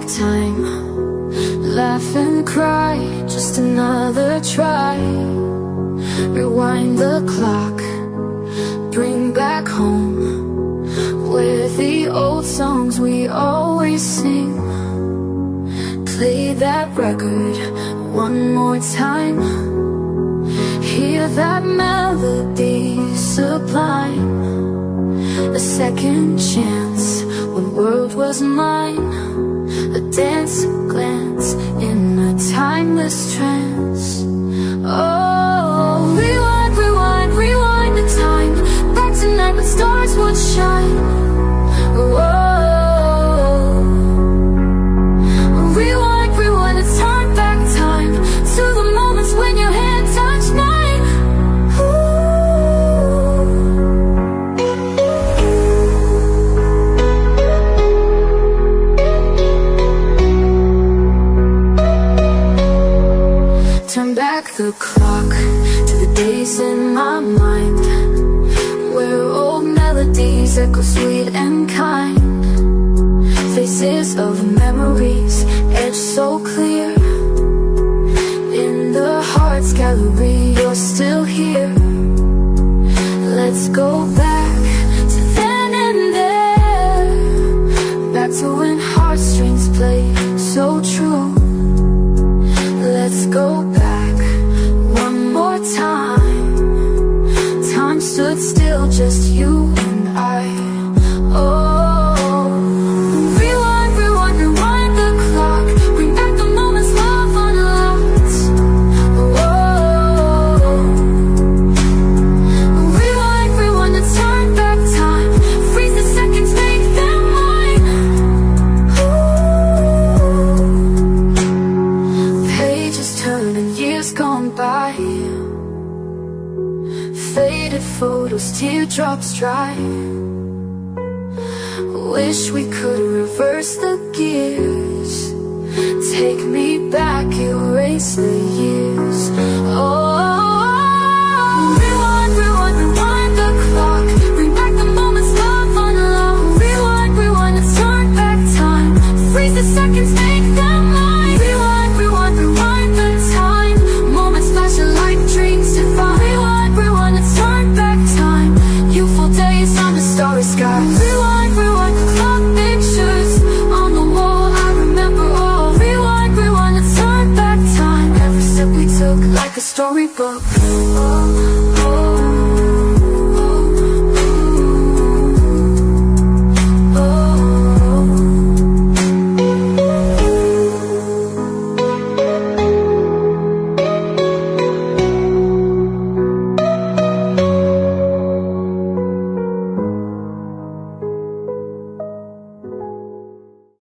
time. Laugh and cry, just another try. Rewind the clock, bring back home, where the old songs we always sing. Play that record one more time. Hear that melody sublime. A second chance, when world was mine. A dance, a glance, in a timeless trance. Oh, rewind, rewind, rewind the time. Back tonight when stars would shine. Oh, rewind, rewind the turn back time to the moments when your hand touched mine. Turn back the clock to the days in my mind, where old melodies echo sweet and kind. Faces of memories etched so clear. In the heart's gallery, you're still here. Let's go back to then and there, back to when heartstrings played so true. Let's go back one more time. Time stood still, just you and I. Oh, rewind, rewind, rewind the clock. Bring back the moments love unlocked. Oh, rewind, rewind the turn back time. Freeze the seconds, make them mine. Pages turn and years gone by. Faded photos, teardrops dry. Wish we could reverse the gears. Take me back, erase the years. Oh, rewind, rewind, rewind the clock. Bring back the moments love unlocked. Rewind, rewind, let's turn back time. Freeze the seconds, make them mine. Rewind, rewind, rewind the time. Moments flashing like dreams divine. Rewind, rewind, let's turn back time. Youthful days on the starry sky. Rewind, rewind, the clock pictures on the wall, I remember all. Rewind, rewind, let's turn back time. Every step we took like a storybook. Oh.